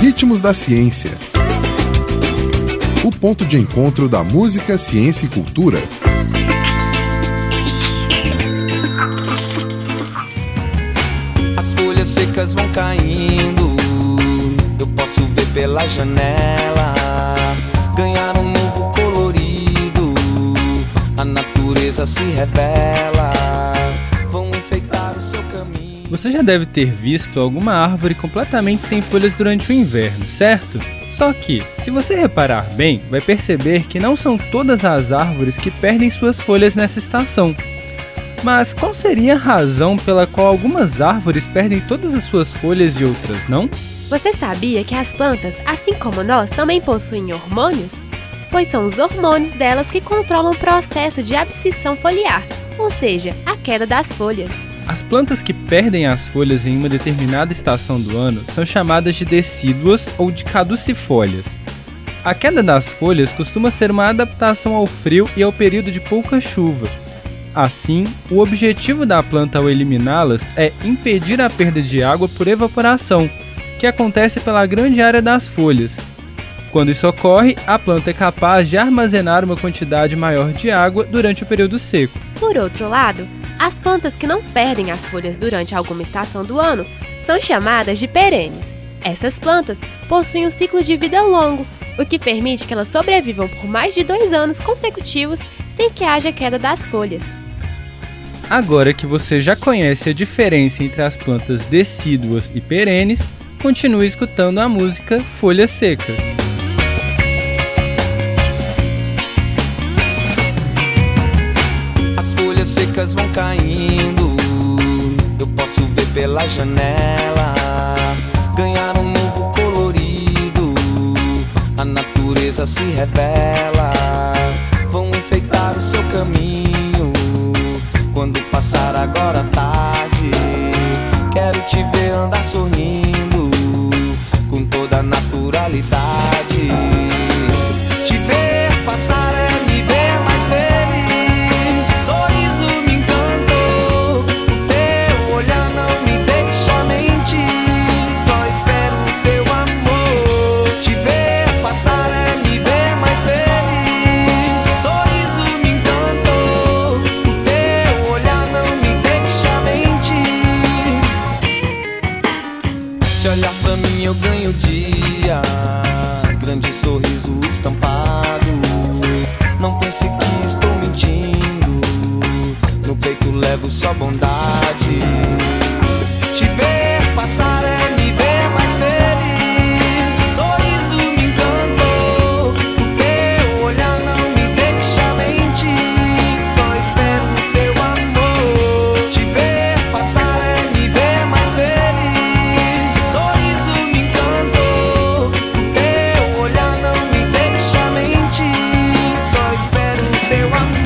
Ritmos da Ciência. O ponto de encontro da música, ciência e cultura. As folhas secas vão caindo, eu posso ver pela janela, ganhar um novo colorido, a natureza se revela, vão enfeitar o seu caminho. Você já deve ter visto alguma árvore completamente sem folhas durante o inverno, certo? Só que, se você reparar bem, vai perceber que não são todas as árvores que perdem suas folhas nessa estação. Mas qual seria a razão pela qual algumas árvores perdem todas as suas folhas e outras não? Você sabia que as plantas, assim como nós, também possuem hormônios? Pois são os hormônios delas que controlam o processo de abscisão foliar, ou seja, a queda das folhas. As plantas que perdem as folhas em uma determinada estação do ano são chamadas de decíduas ou de caducifólias. A queda das folhas costuma ser uma adaptação ao frio e ao período de pouca chuva. Assim, o objetivo da planta ao eliminá-las é impedir a perda de água por evaporação, que acontece pela grande área das folhas. Quando isso ocorre, a planta é capaz de armazenar uma quantidade maior de água durante o período seco. Por outro lado, as plantas que não perdem as folhas durante alguma estação do ano são chamadas de perenes. Essas plantas possuem um ciclo de vida longo, o que permite que elas sobrevivam por mais de 2 anos consecutivos sem que haja queda das folhas. Agora que você já conhece a diferença entre as plantas decíduas e perenes, continue escutando a música Folhas Secas. As folhas secas vão caindo, eu posso ver pela janela, ganhar um novo colorido, a natureza se revela, vão enfeitar o seu caminho, quando passar agora à tarde, quero te ver andar sorrindo, com toda a naturalidade, te ver passar é me ver mais feliz, sorriso me encantou, o teu olhar não me deixa mentir, só espero o teu amor, te ver passar é me ver mais feliz, sorriso me encantou, o teu olhar não me deixa mentir, se olhar pra mim eu ganho dia, grande sorriso estampado, não pense que estou mentindo, no peito levo só bondade, te ver passar é me ver mais feliz, sorriso me encantou, o teu olhar não me deixa mentir, só espero o teu amor, te ver passar é me ver mais feliz, sorriso me encantou, o teu olhar não me deixa mentir, só espero o teu amor.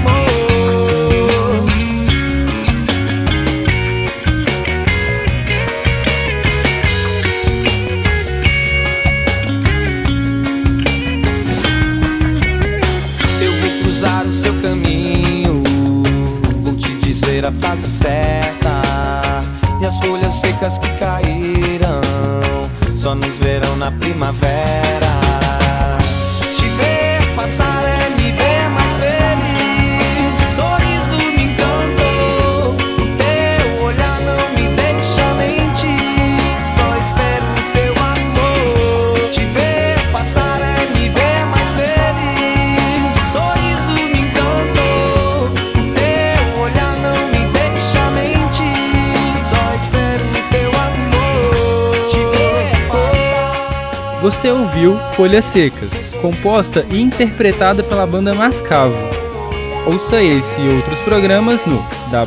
Eu vou cruzar o seu caminho, vou te dizer a frase certa, e as folhas secas que caíram só nos verão na primavera. Te ver passar é me ver mais feliz, sorriso me encantou, o teu olhar não me deixa mentir, só espero o teu amor, te ver passar é me ver mais feliz, sorriso me encantou, o teu olhar não me deixa mentir, só espero o teu amor, te ver passar. Você ouviu Folhas Secas, composta e interpretada pela banda Mascavo. Ouça esse e outros programas no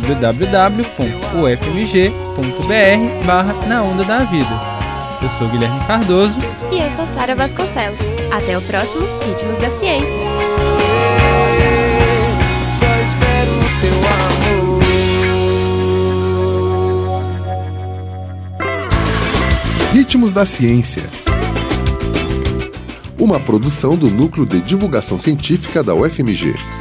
www.ufmg.br/Na Onda da Vida. Eu sou Guilherme Cardoso. E eu sou Sara Vasconcelos. Até o próximo Ritmos da Ciência. Só espero o teu amor. Ritmos da Ciência. Uma produção do Núcleo de Divulgação Científica da UFMG.